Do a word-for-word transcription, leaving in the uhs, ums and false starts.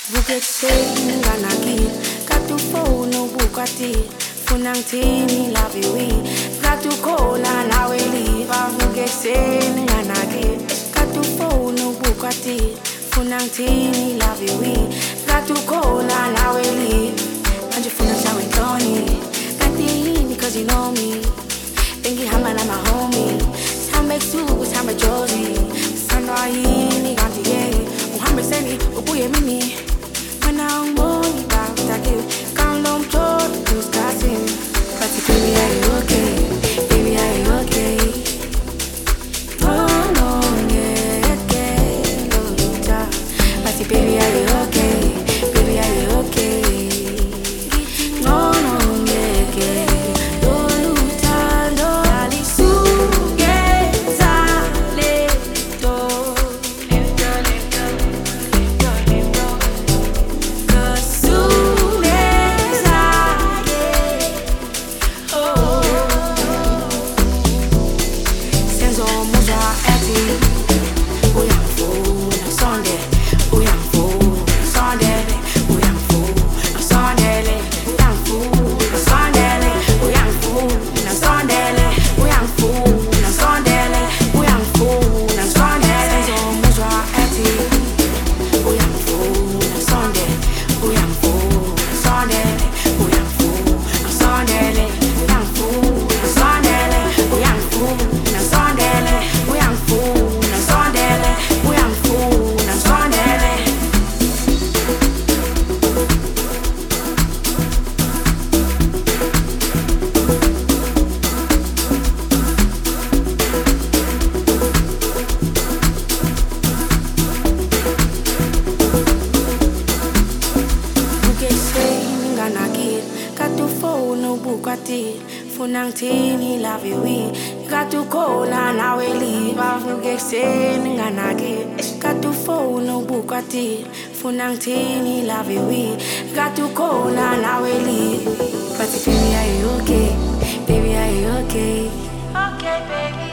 Vukekuseni nganakile kade ufone ubukwatile funa ngithini love you kade ukhona nawe liva vukekuseni nganakile kade ufone ubukwatile funa ngithini love you kade ukhona nawe liva manje funa ngihlawe inhloni kade yini cause you know me bengihamba nama homie sihambe ebusuku sihambe jozi sithandwa yini kanti-ke uhambe ekuseni ubuye emini When I'm born, about that give Can't long talk, who's casting But baby, are you okay? Baby, are you okay? Oh, no, yeah, okay No, no, ja But baby, are you okay? Baby, are you okay? No, no, yeah, okay No, no, ja, no Ali su, yeah, sale Do Lift go, lift go Lift go, lift go Funa ngithini love you kade ukhona nawe liva vukekuseni nganakile kade ufone ubukwatile funa ngithini love you kade ukhona nawe liva But baby are you okay? Baby are you okay? Okay baby